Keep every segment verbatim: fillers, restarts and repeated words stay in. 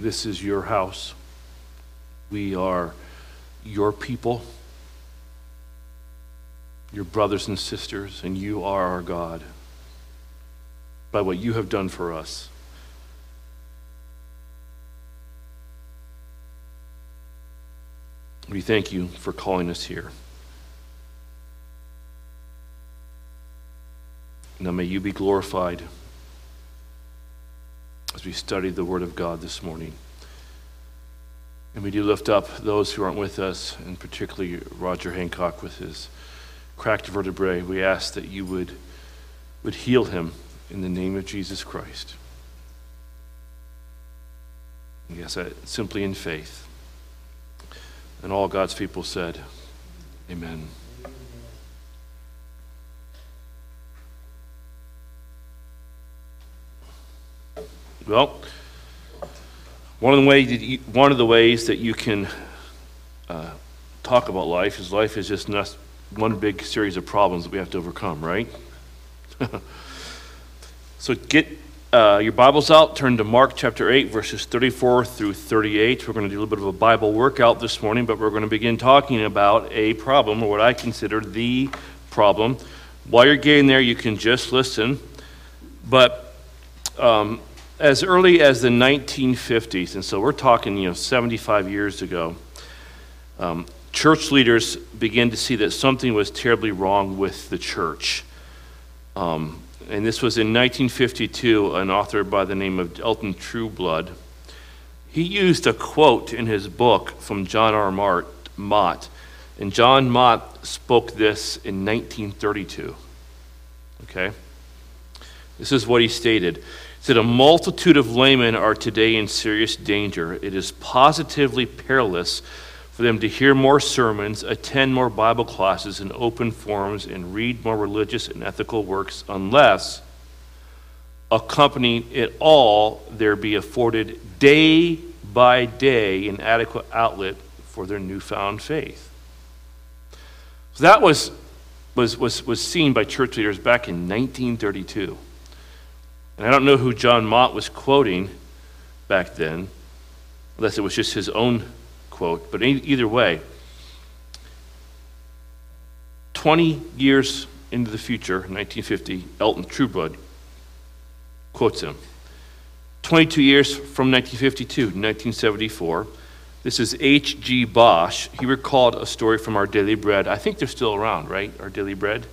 This is your house. We are your people, your brothers and sisters, and you are our God by what you have done for us. We thank you for calling us here. Now may you be glorified as we study the Word of God this morning. And we do lift up those who aren't with us, and particularly Roger Hancock with his cracked vertebrae. We ask that you would, would heal him in the name of Jesus Christ. Yes, simply in faith. And all God's people said, amen. Well, one of the ways that you, one of the ways that you can uh, talk about life is life is just not one big series of problems that we have to overcome, right? So get uh, your Bibles out, turn to Mark chapter eight, verses thirty-four through thirty-eight. We're going to do a little bit of a Bible workout this morning, but we're going to begin talking about a problem, or what I consider the problem. While you're getting there, you can just listen. But um, as early as the nineteen fifties, and so we're talking, you know, seventy-five years ago, um, church leaders began to see that something was terribly wrong with the church. Um, and this was in nineteen fifty-two, an author by the name of Elton Trueblood. He used a quote in his book from John R. Mott, and John Mott spoke this in nineteen thirty-two. Okay? This is what he stated. He said, "A multitude of laymen are today in serious danger. It is positively perilous for them to hear more sermons, attend more Bible classes and open forums, and read more religious and ethical works, unless, accompanying it all, there be afforded day by day an adequate outlet for their newfound faith." So that was, was, was, was seen by church leaders back in nineteen thirty-two. And I don't know who John Mott was quoting back then, unless it was just his own quote, but either way, twenty years into the future, nineteen fifty, Elton Trueblood quotes him. twenty-two years from nineteen fifty-two, nineteen seventy-four, this is H G Bosch. He recalled a story from Our Daily Bread. I think they're still around, right? Our Daily Bread.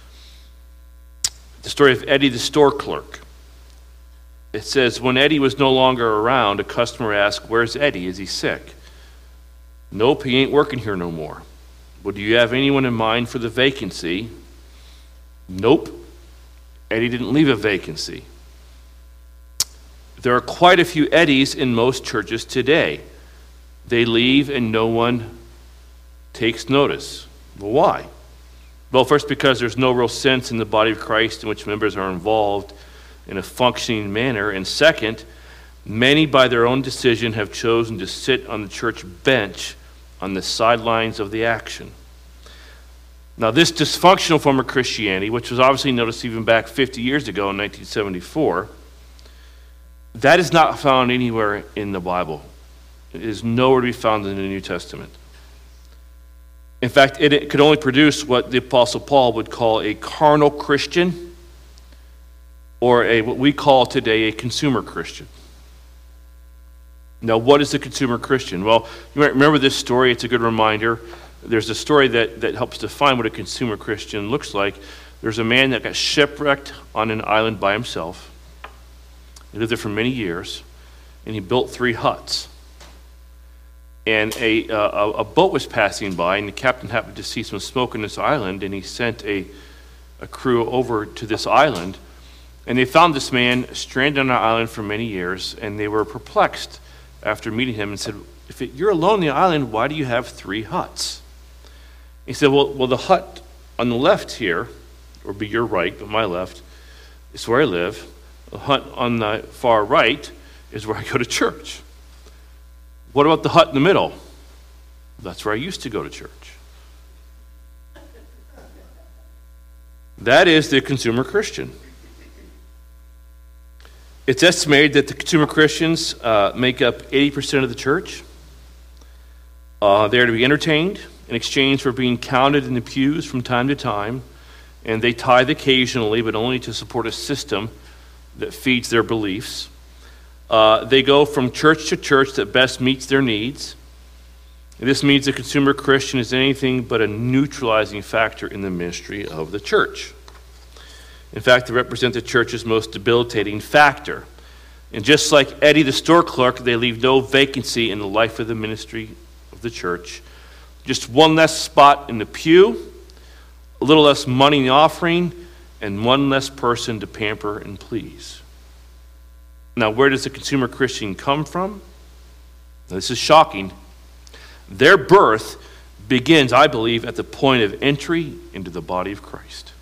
The story of Eddie the store clerk. It says, when Eddie was no longer around, a customer asked, "Where's Eddie? Is he sick?" "Nope, he ain't working here no more." "Well, do you have anyone in mind for the vacancy?" "Nope, Eddie didn't leave a vacancy." There are quite a few Eddies in most churches today. They leave and no one takes notice. Well, why? Well, first, because there's no real sense in the body of Christ in which members are involved in a functioning manner. And second, many by their own decision have chosen to sit on the church bench on the sidelines of the action. Now, this dysfunctional form of Christianity, which was obviously noticed even back fifty years ago in nineteen seventy-four, that is not found anywhere in the Bible. It is nowhere to be found in the New Testament. In fact, it, it could only produce what the Apostle Paul would call a carnal Christian, or a what we call today a consumer Christian. Now, what is a consumer Christian? Well, you might remember this story. It's a good reminder. There's a story that, that helps define what a consumer Christian looks like. There's a man that got shipwrecked on an island by himself. He lived there for many years, and he built three huts. And a, uh, a boat was passing by, and the captain happened to see some smoke on this island, and he sent a, a crew over to this island. And they found this man stranded on an island for many years, and they were perplexed after meeting him and said, "If it, you're alone on the island, why do you have three huts?" He said, well, well, the hut on the left here, or be your right, but my left, is where I live. The hut on the far right is where I go to church. What about the hut in the middle? That's where I used to go to church. That is the consumer Christian. It's estimated that the consumer Christians uh, make up eighty percent of the church. Uh, they are to be entertained in exchange for being counted in the pews from time to time, and they tithe occasionally, but only to support a system that feeds their beliefs. Uh, they go from church to church that best meets their needs. And this means the consumer Christian is anything but a neutralizing factor in the ministry of the church. In fact, they represent the church's most debilitating factor. And just like Eddie the store clerk, they leave no vacancy in the life of the ministry of the church. Just one less spot in the pew, a little less money in the offering, and one less person to pamper and please. Now, where does the consumer Christian come from? Now, this is shocking. Their birth begins, I believe, at the point of entry into the body of Christ.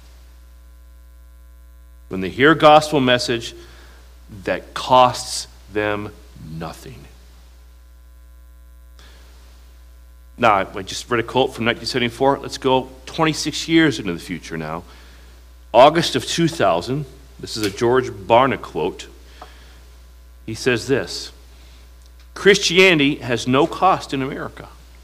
When they hear a gospel message that costs them nothing. Now, I just read a quote from nineteen seventy-four. Let's go twenty-six years into the future now. August of two thousand, this is a George Barna quote. He says this: Christianity has no cost in America.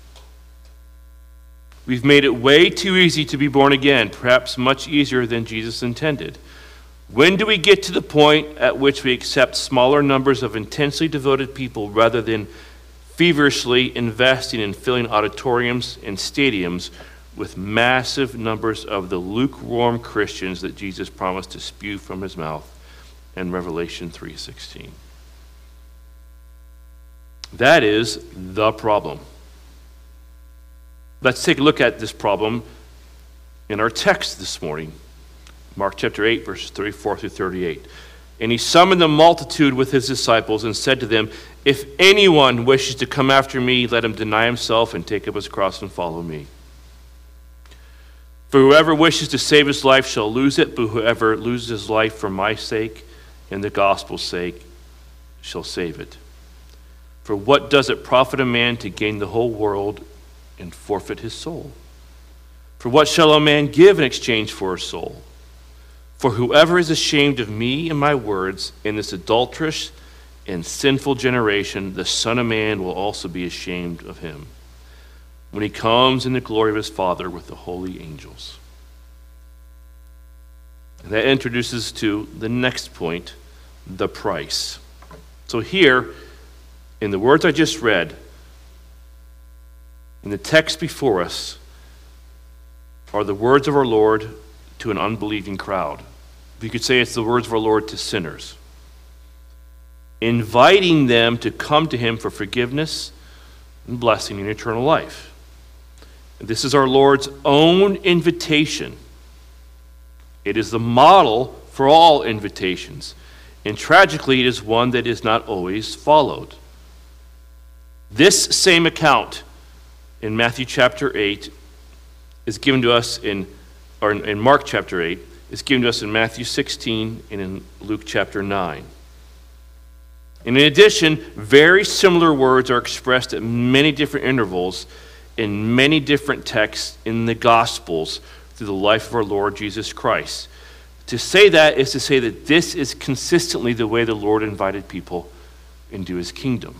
We've made it way too easy to be born again, perhaps much easier than Jesus intended. When do we get to the point at which we accept smaller numbers of intensely devoted people rather than feverishly investing in filling auditoriums and stadiums with massive numbers of the lukewarm Christians that Jesus promised to spew from his mouth in Revelation three sixteen? That is the problem. Let's take a look at this problem in our text this morning. Mark chapter eight, verses thirty-four through thirty-eight. And he summoned the multitude with his disciples and said to them, if anyone wishes to come after me, let him deny himself and take up his cross and follow me. For whoever wishes to save his life shall lose it, but whoever loses his life for my sake and the gospel's sake shall save it. For what does it profit a man to gain the whole world and forfeit his soul? For what shall a man give in exchange for his soul? For whoever is ashamed of me and my words in this adulterous and sinful generation, the Son of Man will also be ashamed of him when he comes in the glory of his Father with the holy angels. And that introduces to the next point, the price. So here, in the words I just read, in the text before us, are the words of our Lord to an unbelieving crowd. You could say it's the words of our Lord to sinners, inviting them to come to him for forgiveness and blessing and eternal life. And this is our Lord's own invitation. It is the model for all invitations. And tragically, it is one that is not always followed. This same account in Matthew chapter eight is given to us in, or in Mark chapter eight, is given to us in Matthew sixteen and in Luke chapter nine. And in addition, very similar words are expressed at many different intervals in many different texts in the Gospels through the life of our Lord Jesus Christ. To say that is to say that this is consistently the way the Lord invited people into his kingdom.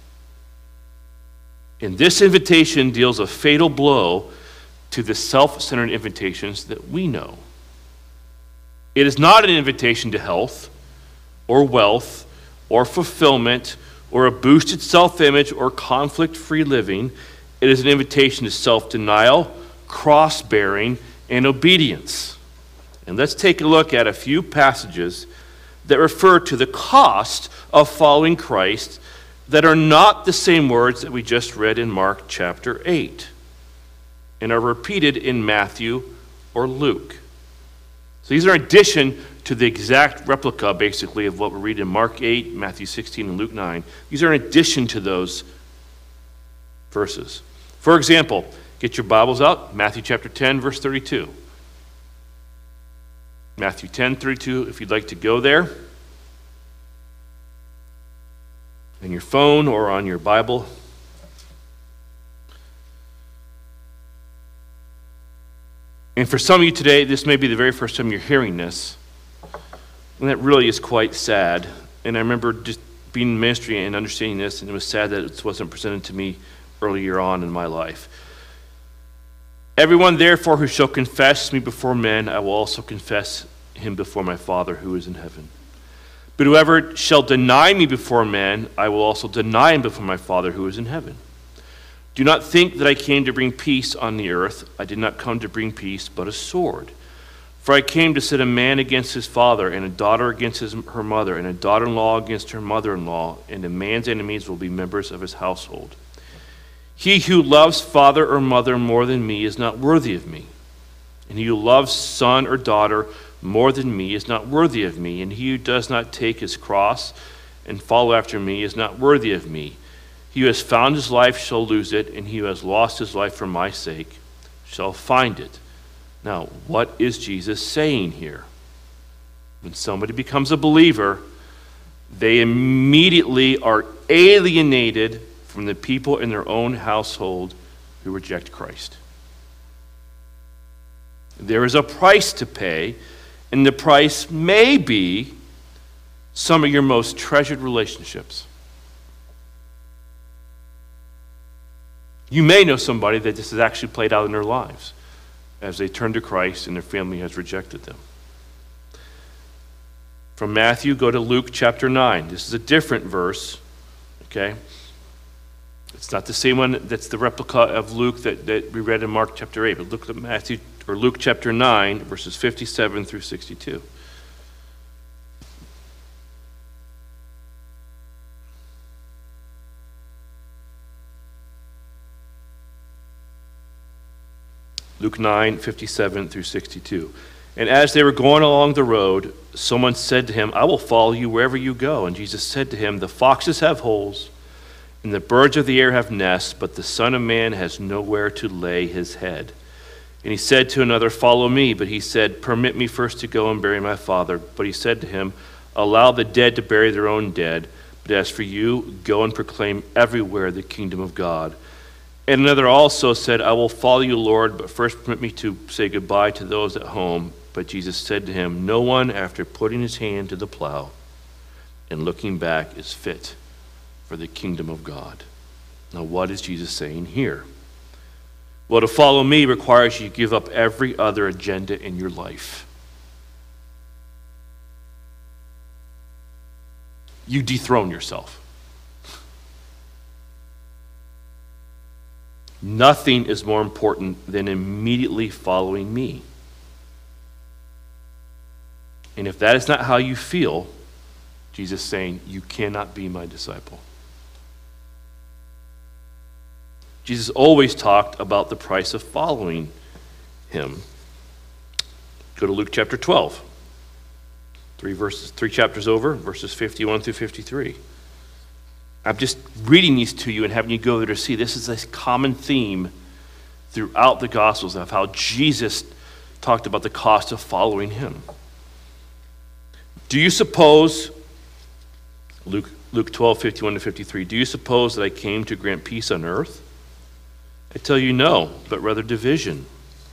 And this invitation deals a fatal blow to the self-centered invitations that we know. It is not an invitation to health or wealth or fulfillment or a boosted self-image or conflict-free living. It is an invitation to self-denial, cross-bearing, and obedience. And let's take a look at a few passages that refer to the cost of following Christ that are not the same words that we just read in Mark chapter eight and are repeated in Matthew or Luke. So these are in addition to the exact replica, basically, of what we read in Mark eight, Matthew sixteen, and Luke nine. These are in addition to those verses. For example, get your Bibles out, Matthew chapter ten, verse thirty-two. Matthew ten, thirty-two, if you'd like to go there. On your phone or on your Bible. And for some of you today, this may be the very first time you're hearing this. And that really is quite sad And I remember just being in ministry and understanding this, and it was sad that it wasn't presented to me earlier on in my life. Everyone, therefore, who shall confess me before men, I will also confess him before my Father who is in heaven. But whoever shall deny me before men, I will also deny him before my Father who is in heaven. Do not think that I came to bring peace on the earth. I did not come to bring peace, but a sword. For I came to set a man against his father, and a daughter against his, her mother, and a daughter-in-law against her mother-in-law, and a man's enemies will be members of his household. He who loves father or mother more than me is not worthy of me. And he who loves son or daughter more than me is not worthy of me. And he who does not take his cross and follow after me is not worthy of me. He who has found his life shall lose it, and he who has lost his life for my sake shall find it. Now, what is Jesus saying here? When somebody becomes a believer, they immediately are alienated from the people in their own household who reject Christ. There is a price to pay, and the price may be some of your most treasured relationships. You may know somebody that this has actually played out in their lives as they turn to Christ and their family has rejected them. From Matthew, go to Luke chapter nine. This is a different verse, okay? It's not the same one that's the replica of Luke that, that we read in Mark chapter eight, but look at Matthew or Luke chapter nine, verses fifty-seven through sixty-two. Luke nine, fifty-seven through sixty-two. And as they were going along the road, someone said to him, I will follow you wherever you go. And Jesus said to him, the foxes have holes, and the birds of the air have nests, but the Son of Man has nowhere to lay his head. And he said to another, follow me. But he said, permit me first to go and bury my father. But he said to him, allow the dead to bury their own dead. But as for you, go and proclaim everywhere the kingdom of God. And another also said, I will follow you, Lord, but first permit me to say goodbye to those at home. But Jesus said to him, no one, after putting his hand to the plow and looking back, is fit for the kingdom of God. Now, what is Jesus saying here? Well, to follow me requires you to give up every other agenda in your life. You dethrone yourself. Nothing is more important than immediately following me. And if that is not how you feel, Jesus is saying, you cannot be my disciple. Jesus always talked about the price of following him. Go to Luke chapter twelve. Three verses, three chapters over, verses fifty-one through fifty-three. I'm just reading these to you and having you go there to see this is a common theme throughout the Gospels of how Jesus talked about the cost of following him. Do you suppose, Luke, Luke twelve, fifty-one to fifty-three, do you suppose that I came to grant peace on earth? I tell you no, but rather division.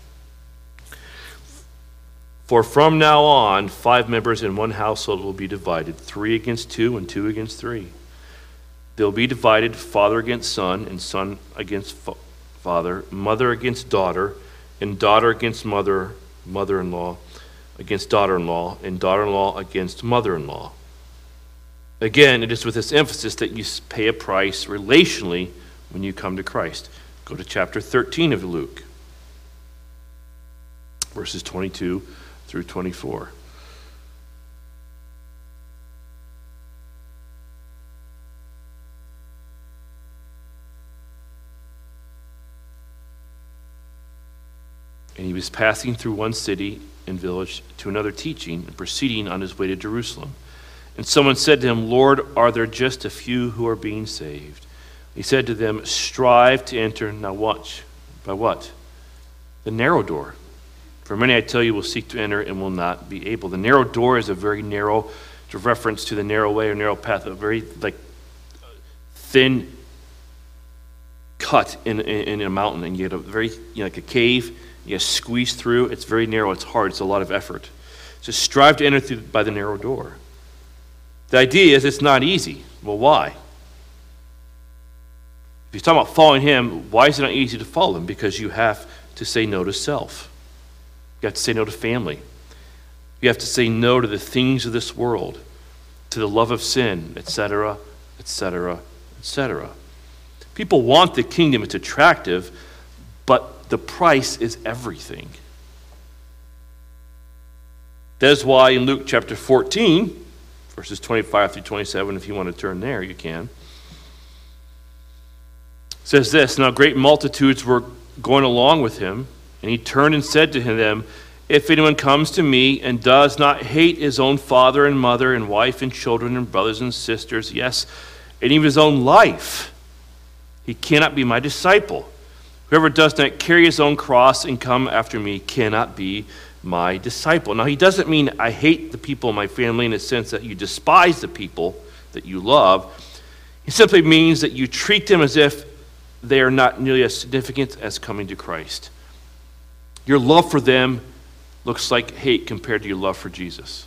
For from now on, five members in one household will be divided, three against two and two against three. They'll be divided, father against son, and son against fa- father, mother against daughter, and daughter against mother, mother-in-law against daughter-in-law, and daughter-in-law against mother-in-law. Again, it is with this emphasis that you pay a price relationally when you come to Christ. Go to chapter thirteen of Luke, verses twenty-two through twenty-four. And he was passing through one city and village to another, teaching and proceeding on his way to Jerusalem. And someone said to him, Lord, are there just a few who are being saved? He said to them, strive to enter, now watch, by what? The narrow door. For many, I tell you, will seek to enter and will not be able. The narrow door is a very narrow, it's a reference to the narrow way or narrow path, a very like thin cut in, in, in a mountain, and you get a very, you know, like a cave, you squeeze through. It's very narrow, it's hard, it's a lot of effort. So strive to enter through by the narrow door. The idea is it's not easy. Well, why? If you're talking about following him, why is it not easy to follow him? Because you have to say no to self. You have to say no to family. You have to say no to the things of this world, to the love of sin, et cetera, et cetera, et cetera. People want the kingdom. It's attractive, but the price is everything. That is why in Luke chapter fourteen, verses twenty-five through twenty-seven, if you want to turn there, you can. It says this, "Now great multitudes were going along with him, and he turned and said to them, if anyone comes to me and does not hate his own father and mother and wife and children and brothers and sisters, yes, and even his own life, he cannot be my disciple. Whoever does not carry his own cross and come after me cannot be my disciple." Now, he doesn't mean I hate the people in my family in the sense that you despise the people that you love. He simply means that you treat them as if they are not nearly as significant as coming to Christ. Your love for them looks like hate compared to your love for Jesus.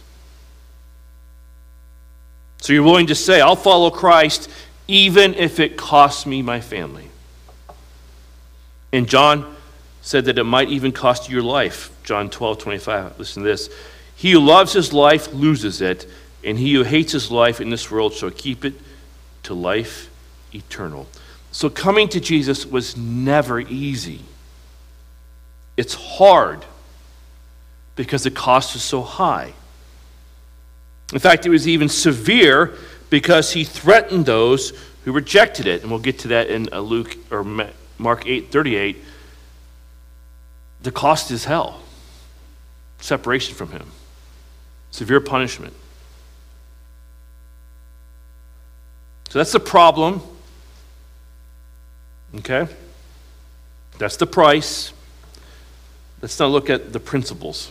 So you're willing to say, I'll follow Christ even if it costs me my family. And John said that it might even cost you your life. John twelve twenty-five, listen to this. "He who loves his life loses it, and he who hates his life in this world shall keep it to life eternal." So coming to Jesus was never easy. It's hard because the cost is so high. In fact, it was even severe because he threatened those who rejected it. And we'll get to that in Luke or Mark eight thirty-eight. The cost is hell. Separation from him. Severe punishment. So that's the problem. Okay? That's the price. Let's now look at the principles.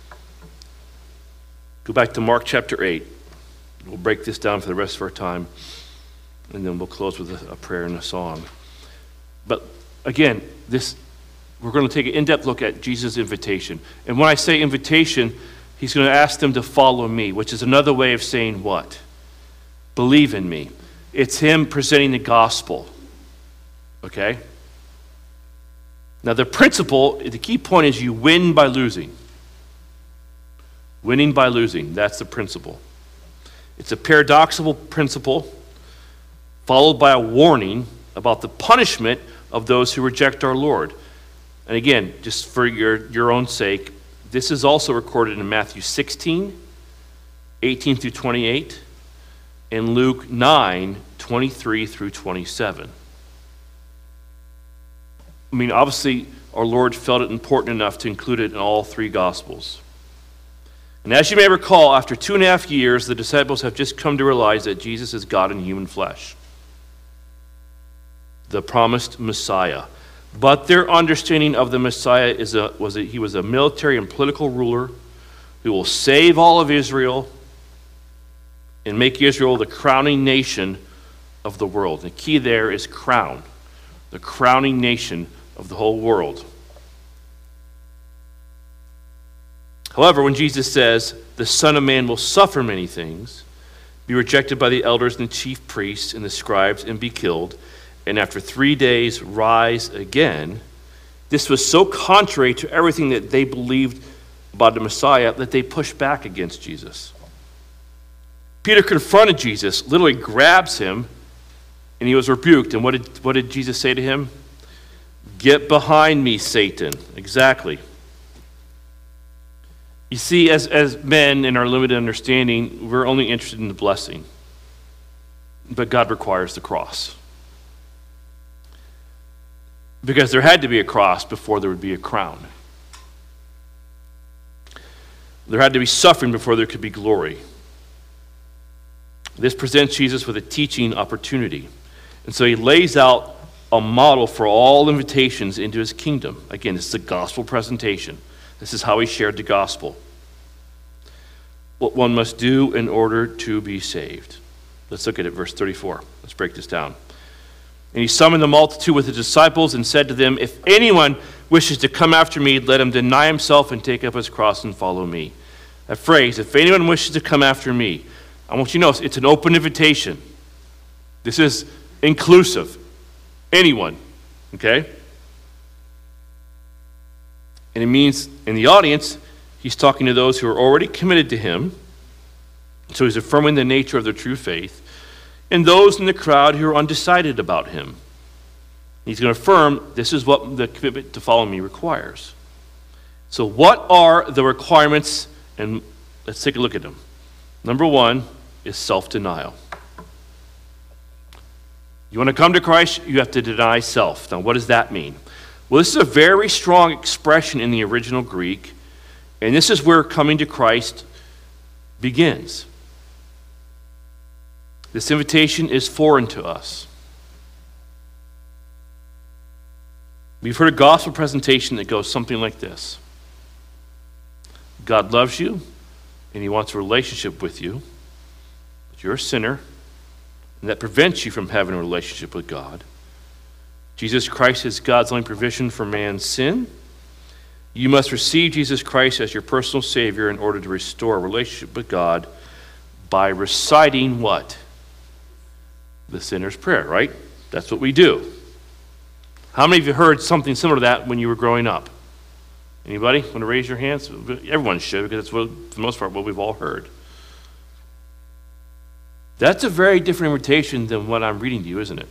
Go back to Mark chapter eight. We'll break this down for the rest of our time, and then we'll close with a, a prayer and a song. But again, this we're going to take an in-depth look at Jesus' invitation. And when I say invitation, he's going to ask them to follow me, which is another way of saying what? Believe in me. It's him presenting the gospel. Okay? Now the principle, the key point is you win by losing. Winning by losing, that's the principle. It's a paradoxical principle followed by a warning about the punishment of those who reject our Lord. And again, just for your, your own sake, this is also recorded in Matthew sixteen, eighteen through twenty-eight, and Luke nine, twenty-three through twenty-seven. I mean, obviously, our Lord felt it important enough to include it in all three Gospels. And as you may recall, after two and a half years, the disciples have just come to realize that Jesus is God in human flesh, the promised Messiah. But their understanding of the Messiah is a, was that he was a military and political ruler who will save all of Israel and make Israel the crowning nation of the world. The key there is crown, the crowning nation of the whole world. However, when Jesus says, the Son of Man will suffer many things, be rejected by the elders and the chief priests and the scribes and be killed, and after three days rise again, this was so contrary to everything that they believed about the Messiah that they pushed back against Jesus. Peter confronted Jesus, literally grabs him, and he was rebuked. And what did, what did Jesus say to him? Get behind me, Satan. Exactly. You see, as, as men in our limited understanding, we're only interested in the blessing. But God requires the cross. Because there had to be a cross before there would be a crown. There had to be suffering before there could be glory. This presents Jesus with a teaching opportunity. And so he lays out a model for all invitations into his kingdom. Again, this is a gospel presentation. This is how he shared the gospel. What one must do in order to be saved. Let's look at it, verse thirty-four. Let's break this down. And he summoned the multitude with his disciples and said to them, if anyone wishes to come after me, let him deny himself and take up his cross and follow me. That phrase, if anyone wishes to come after me, I want you to know it's an open invitation. This is inclusive. Anyone, okay? And it means in the audience, he's talking to those who are already committed to him. So he's affirming the nature of their true faith. And those in the crowd who are undecided about him. He's going to affirm this is what the commitment to follow me requires. So what are the requirements? And let's take a look at them. Number one is self-denial. You want to come to Christ, you have to deny self. Now, what does that mean? Well, this is a very strong expression in the original Greek, and this is where coming to Christ begins. This invitation is foreign to us. We've heard a gospel presentation that goes something like this. God loves you, and he wants a relationship with you, but you're a sinner, and that prevents you from having a relationship with God. Jesus Christ is God's only provision for man's sin. You must receive Jesus Christ as your personal Savior in order to restore a relationship with God by reciting what? The sinner's prayer, right? That's what we do. How many of you heard something similar to that when you were growing up? Anybody want to raise your hands? Everyone should, because that's what, for the most part, what we've all heard. That's a very different invitation than what I'm reading to you, isn't it?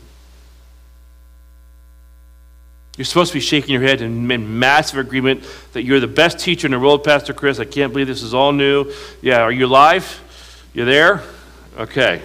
You're supposed to be shaking your head and in massive agreement that you're the best teacher in the world, Pastor Chris. I can't believe this is all new. Yeah, are you live? You there? Okay.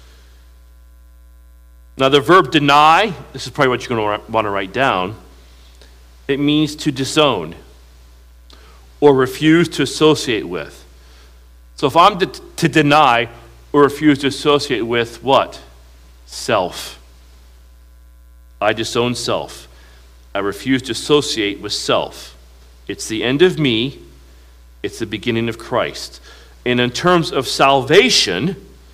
Now the verb deny, this is probably what you're going to want to write down. It means to disown or refuse to associate with. So if I'm to, to deny or refuse to associate with what? Self. I disown self. I refuse to associate with self. It's the end of me. It's the beginning of Christ. And in terms of salvation,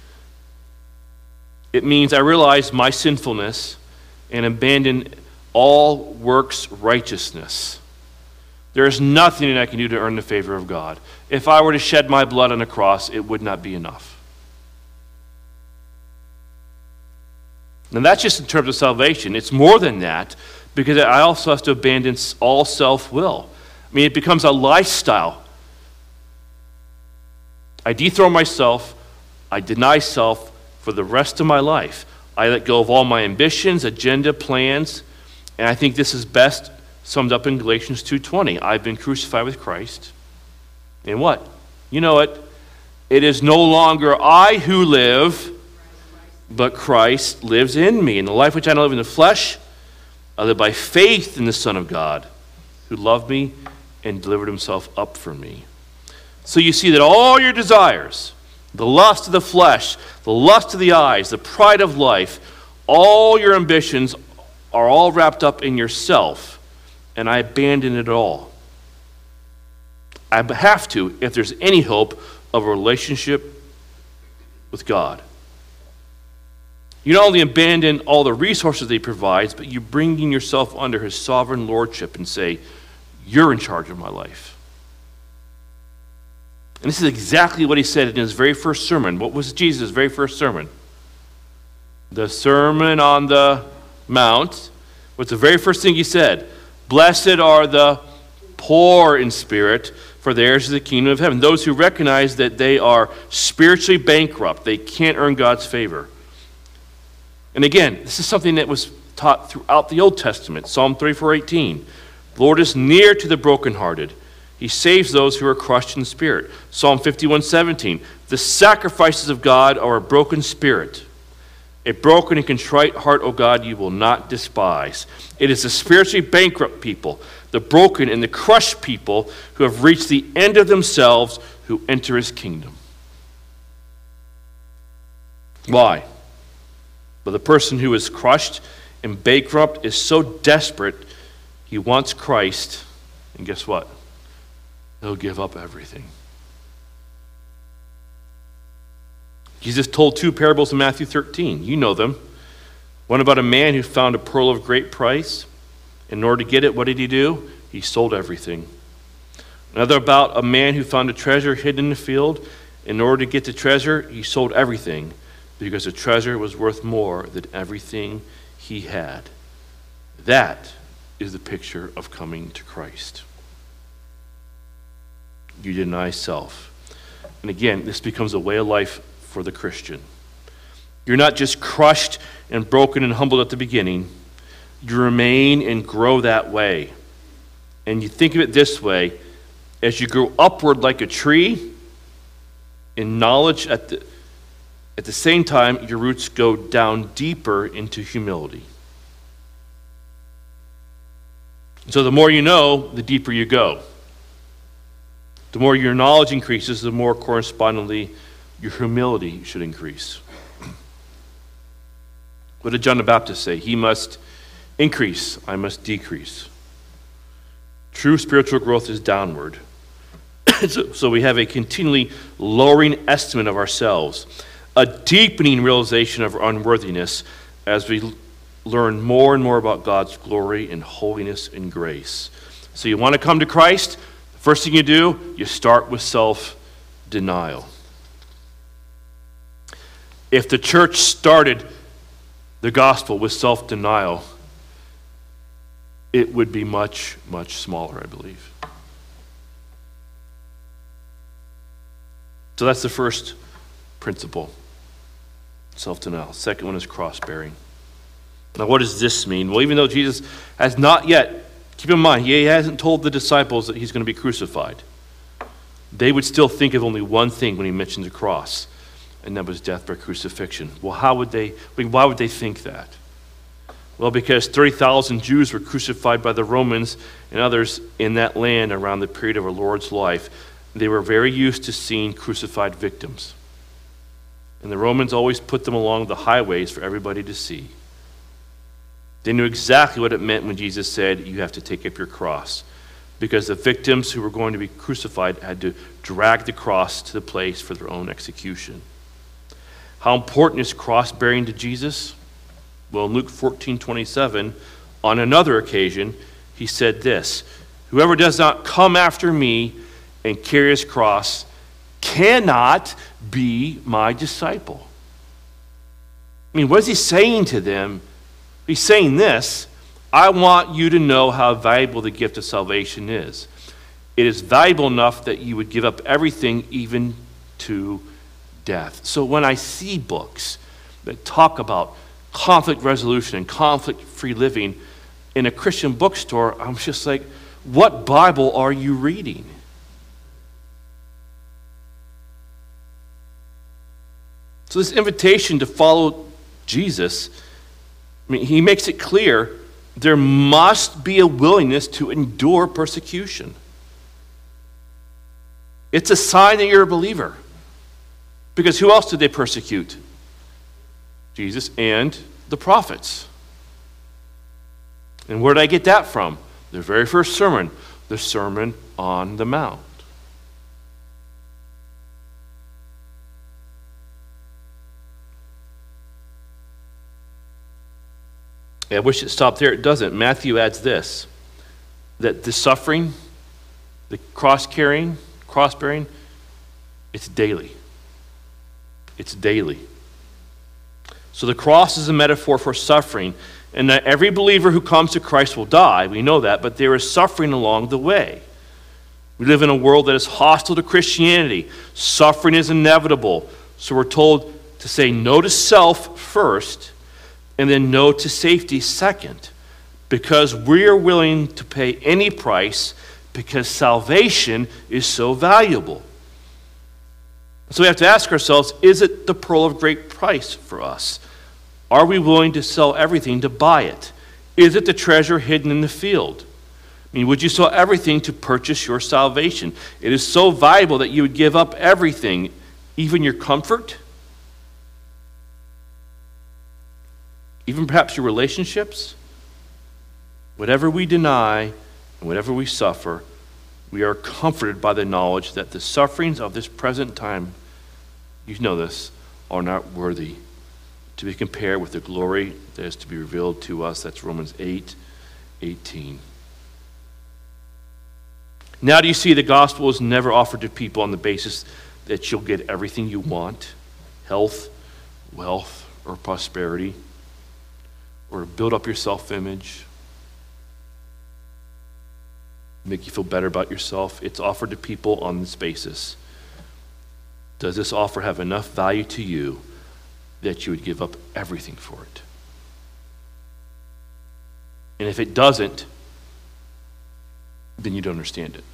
it means I realize my sinfulness and abandon all works righteousness. There is nothing that I can do to earn the favor of God. If I were to shed my blood on a cross, it would not be enough. Now that's just in terms of salvation. It's more than that, because I also have to abandon all self-will. I mean, it becomes a lifestyle. I dethrone myself. I deny self for the rest of my life. I let go of all my ambitions, agenda, plans, and I think this is best summed up in Galatians two twenty. I've been crucified with Christ. And what? You know it. It is no longer I who live, but Christ lives in me. And the life which I now live in the flesh, I live by faith in the Son of God, who loved me and delivered himself up for me. So you see that all your desires, the lust of the flesh, the lust of the eyes, the pride of life, all your ambitions are all wrapped up in yourself, and I abandon it all. I have to if there's any hope of a relationship with God. You not only abandon all the resources that he provides, but you bring yourself under his sovereign lordship and say, you're in charge of my life. And this is exactly what he said in his very first sermon. What was Jesus' very first sermon? The Sermon on the Mount. What's the very first thing he said? Blessed are the poor in spirit, for theirs is the kingdom of heaven. Those who recognize that they are spiritually bankrupt. They can't earn God's favor. And again, this is something that was taught throughout the Old Testament. Psalm thirty-four eighteen. The Lord is near to the brokenhearted. He saves those who are crushed in spirit. Psalm fifty-one seventeen. The sacrifices of God are a broken spirit. A broken and contrite heart, O God, you will not despise. It is the spiritually bankrupt people, the broken and the crushed people who have reached the end of themselves who enter his kingdom. Why? But the person who is crushed and bankrupt is so desperate, he wants Christ, and guess what? He'll give up everything. Jesus told two parables in Matthew thirteen. You know them. One about a man who found a pearl of great price. In order to get it, what did he do? He sold everything. Another about a man who found a treasure hidden in the field. In order to get the treasure, he sold everything because the treasure was worth more than everything he had. That is the picture of coming to Christ. You deny self. And again, this becomes a way of life for the Christian. You're not just crushed and broken and humbled at the beginning. You remain and grow that way. And you think of it this way: as you grow upward like a tree in knowledge, at the, at the same time, your roots go down deeper into humility. So the more you know, the deeper you go. The more your knowledge increases, the more correspondingly your humility should increase. What did John the Baptist say? He must increase, I must decrease. True spiritual growth is downward. so, so we have a continually lowering estimate of ourselves, a deepening realization of our unworthiness as we l- learn more and more about God's glory and holiness and grace. So you want to come to Christ? The first thing you do, you start with self-denial. If the church started the gospel with self-denial, it would be much, much smaller, I believe. So that's the first principle, self-denial. Second one is cross-bearing. Now, what does this mean? Well, even though Jesus has not yet, keep in mind, he hasn't told the disciples that he's going to be crucified. They would still think of only one thing when he mentioned the cross, and that was death by crucifixion. Well, how would they, why would they think that? Well, because thirty thousand Jews were crucified by the Romans and others in that land around the period of our Lord's life. They were very used to seeing crucified victims. And the Romans always put them along the highways for everybody to see. They knew exactly what it meant when Jesus said, you have to take up your cross. Because the victims who were going to be crucified had to drag the cross to the place for their own execution. How important is cross-bearing to Jesus? Well, in Luke fourteen twenty-seven, on another occasion, he said this: whoever does not come after me and carry his cross cannot be my disciple. I mean, what is he saying to them? He's saying this: I want you to know how valuable the gift of salvation is. It is valuable enough that you would give up everything, even to death. So when I see books that talk about conflict resolution and conflict-free living in a Christian bookstore, I'm just like, what Bible are you reading? So this invitation to follow Jesus, I mean, he makes it clear there must be a willingness to endure persecution. It's a sign that you're a believer. Because who else did they persecute? Jesus and the prophets. And where did I get that from? Their very first sermon, the Sermon on the Mount. I wish it stopped there. It doesn't. Matthew adds this, that the suffering, the cross-carrying, cross-bearing, it's daily. It's daily. So the cross is a metaphor for suffering, and that every believer who comes to Christ will die. We know that, but there is suffering along the way. We live in a world that is hostile to Christianity. Suffering is inevitable. So we're told to say no to self first, and then no to safety second, because we are willing to pay any price because salvation is so valuable. So we have to ask ourselves, is it the pearl of great price for us? Are we willing to sell everything to buy it? Is it the treasure hidden in the field? I mean, would you sell everything to purchase your salvation? It is so valuable that you would give up everything, even your comfort, even perhaps your relationships. Whatever we deny and whatever we suffer, we are comforted by the knowledge that the sufferings of this present time, you know this, are not worthy to be compared with the glory that is to be revealed to us. That's Romans eight eighteen. Now do you see the gospel is never offered to people on the basis that you'll get everything you want, health, wealth, or prosperity, or build up your self-image, make you feel better about yourself. It's offered to people on this basis. Does this offer have enough value to you that you would give up everything for it? And if it doesn't, then you don't understand it.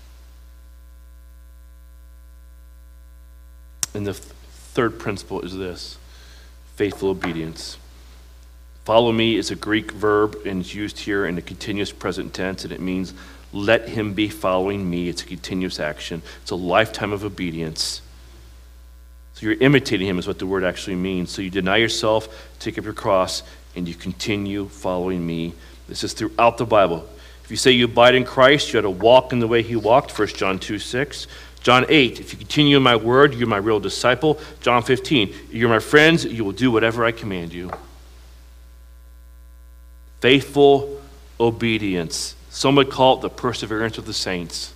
And the th- third principle is this: faithful obedience. Follow me is a Greek verb, and it's used here in the continuous present tense, and it means let him be following me. It's a continuous action. It's a lifetime of obedience. So you're imitating him is what the word actually means. So you deny yourself, take up your cross, and you continue following me. This is throughout the Bible. If you say you abide in Christ, you ought to walk in the way he walked, First John two six. John eight, if you continue in my word, you're my real disciple. John fifteen, you're my friends, you will do whatever I command you. Faithful obedience. Some would call it the perseverance of the saints.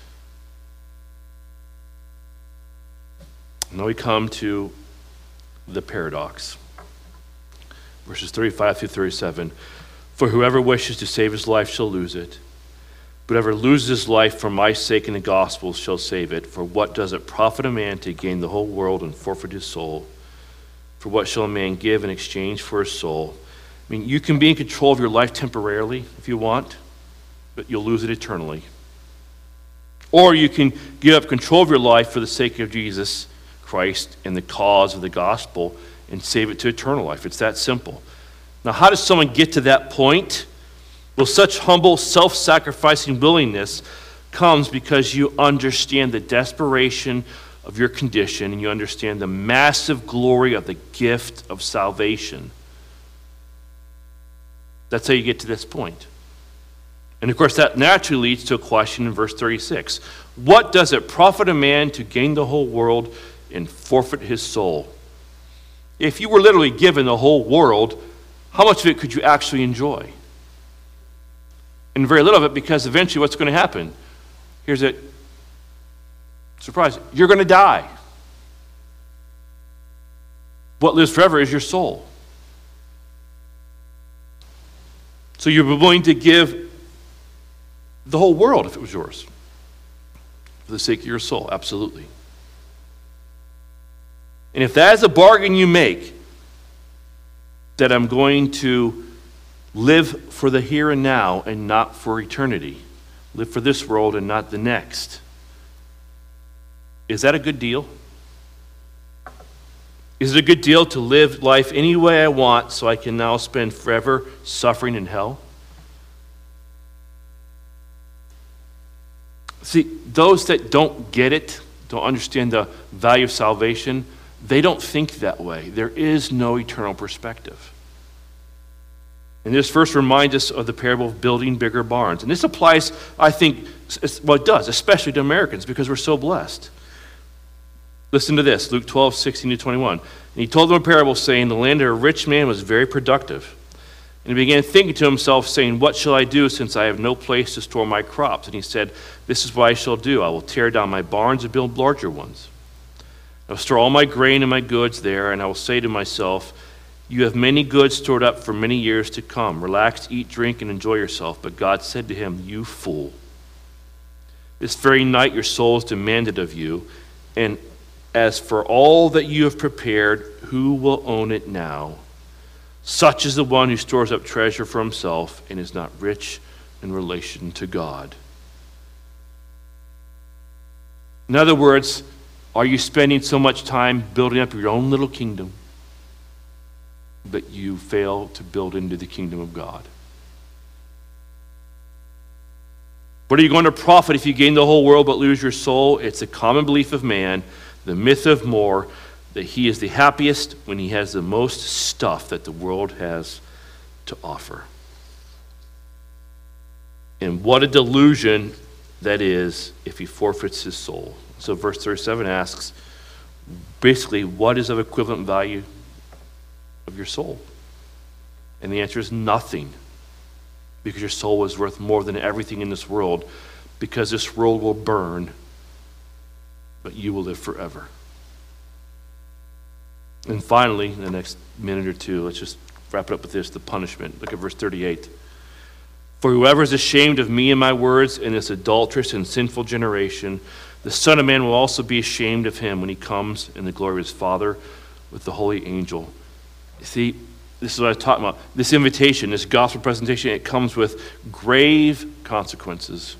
Now we come to the paradox. Verses thirty-five through thirty-seven. For whoever wishes to save his life shall lose it. But whoever loses his life for my sake and the gospel shall save it. For what does it profit a man to gain the whole world and forfeit his soul? For what shall a man give in exchange for his soul? I mean, you can be in control of your life temporarily if you want, but you'll lose it eternally. Or you can give up control of your life for the sake of Jesus Christ and the cause of the gospel and save it to eternal life. It's that simple. Now, how does someone get to that point? Well, such humble, self-sacrificing willingness comes because you understand the desperation of your condition and you understand the massive glory of the gift of salvation. That's how you get to this point. And of course, that naturally leads to a question in verse thirty-six. What does it profit a man to gain the whole world and forfeit his soul? If you were literally given the whole world, how much of it could you actually enjoy? And very little of it, because eventually what's going to happen? Here's it. Surprise. You're going to die. What lives forever is your soul. So you're willing to give the whole world if it was yours for the sake of your soul. Absolutely. And if that is a bargain you make, that I'm going to live for the here and now and not for eternity, live for this world and not the next, is that a good deal? Is it a good deal to live life any way I want so I can now spend forever suffering in hell? See, those that don't get it, don't understand the value of salvation, they don't think that way. There is no eternal perspective. And this verse reminds us of the parable of building bigger barns. And this applies, I think, well, it does, especially to Americans because we're so blessed. Listen to this, Luke twelve, sixteen to twenty-one. And he told them a parable saying, the land of a rich man was very productive. And he began thinking to himself, saying, what shall I do since I have no place to store my crops? And he said, this is what I shall do. I will tear down my barns and build larger ones. I will store all my grain and my goods there, and I will say to myself, you have many goods stored up for many years to come. Relax, eat, drink, and enjoy yourself. But God said to him, you fool. This very night your soul is demanded of you, and as for all that you have prepared, who will own it now? Such is the one who stores up treasure for himself and is not rich in relation to God. In other words, are you spending so much time building up your own little kingdom that you fail to build into the kingdom of God? What are you going to profit if you gain the whole world but lose your soul? It's a common belief of man, the myth of More, that he is the happiest when he has the most stuff that the world has to offer. And what a delusion that is if he forfeits his soul. So verse thirty-seven asks, basically, what is of equivalent value of your soul? And the answer is nothing, because your soul is worth more than everything in this world, because this world will burn. but you will live forever. And finally, in the next minute or two, let's just wrap it up with this, the punishment. Look at verse thirty-eight. For whoever is ashamed of me and my words in this adulterous and sinful generation, the Son of Man will also be ashamed of him when he comes in the glory of his Father with the holy angel. You see, this is what I was talking about. This invitation, this gospel presentation, it comes with grave consequences.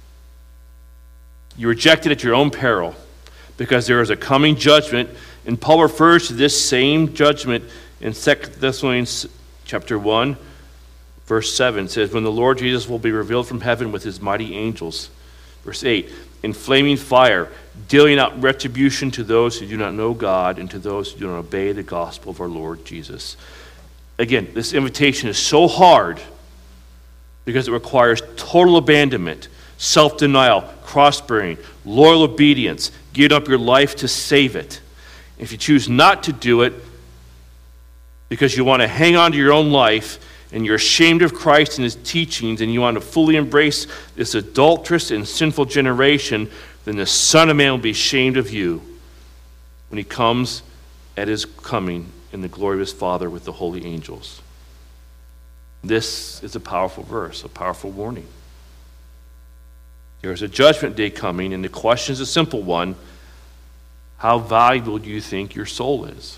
You reject it at your own peril because there is a coming judgment, and Paul refers to this same judgment in Second Thessalonians chapter one, verse seven. It says, when the Lord Jesus will be revealed from heaven with his mighty angels. Verse eight, in flaming fire, dealing out retribution to those who do not know God and to those who do not obey the gospel of our Lord Jesus. Again, this invitation is so hard because it requires total abandonment, self-denial, cross-bearing, loyal obedience, giving up your life to save it. If you choose not to do it because you want to hang on to your own life and you're ashamed of Christ and his teachings and you want to fully embrace this adulterous and sinful generation, then the Son of Man will be ashamed of you when he comes at his coming in the glory of his Father with the holy angels. This is a powerful verse, a powerful warning. There is a judgment day coming, and the question is a simple one. How valuable do you think your soul is?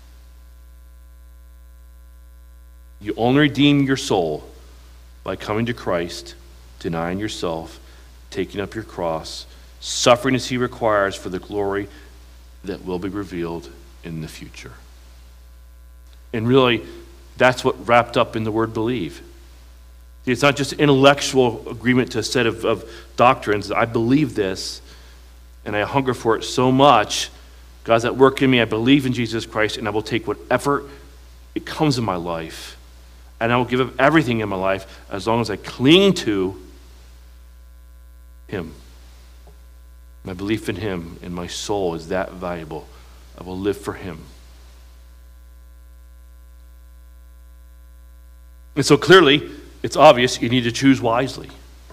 You only redeem your soul by coming to Christ, denying yourself, taking up your cross, suffering as he requires for the glory that will be revealed in the future. And really, that's what wrapped up in the word believe. It's not just intellectual agreement to a set of, of doctrines. I believe this, and I hunger for it so much. God's at work in me. I believe in Jesus Christ, and I will take whatever it comes in my life, and I will give up everything in my life as long as I cling to him. My belief in him and my soul is that valuable. I will live for him. And so clearly, it's obvious you need to choose wisely.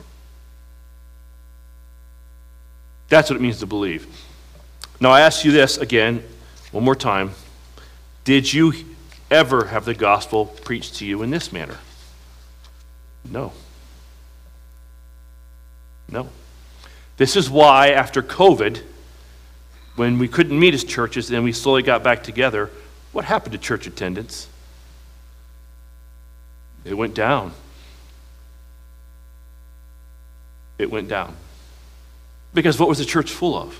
That's what it means to believe. Now I ask you this again, one more time. Did you ever have the gospel preached to you in this manner? No. No. This is why after COVID, when we couldn't meet as churches and we slowly got back together, what happened to church attendance? It went down. It went down. Because what was the church full of?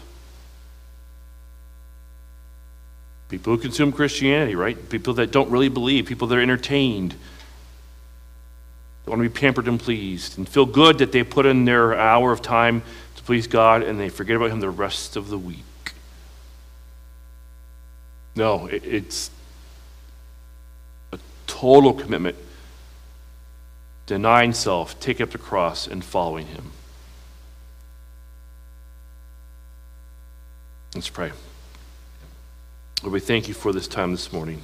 People who consume Christianity, right? People that don't really believe, people that are entertained, they want to be pampered and pleased, and feel good that they put in their hour of time to please God, and they forget about him the rest of the week. No, it, it's a total commitment, denying self, taking up the cross, and following him. Let's pray. Lord, we thank you for this time this morning.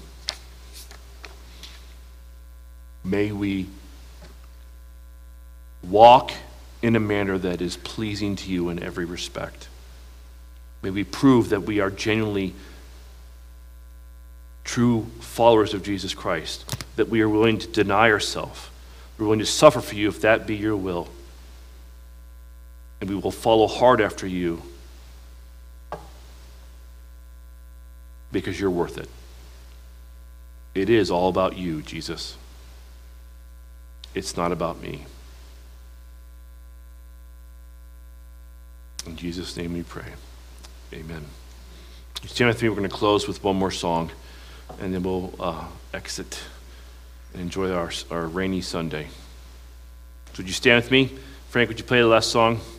May we walk in a manner that is pleasing to you in every respect. May we prove that we are genuinely true followers of Jesus Christ, that we are willing to deny ourselves. We're willing to suffer for you if that be your will. And we will follow hard after you because you're worth it. It is all about you, Jesus. It's not about me. In Jesus' name we pray. Amen. You stand with me. We're going to close with one more song, and then we'll uh, exit and enjoy our, our rainy Sunday. So would you stand with me? Frank, would you play the last song?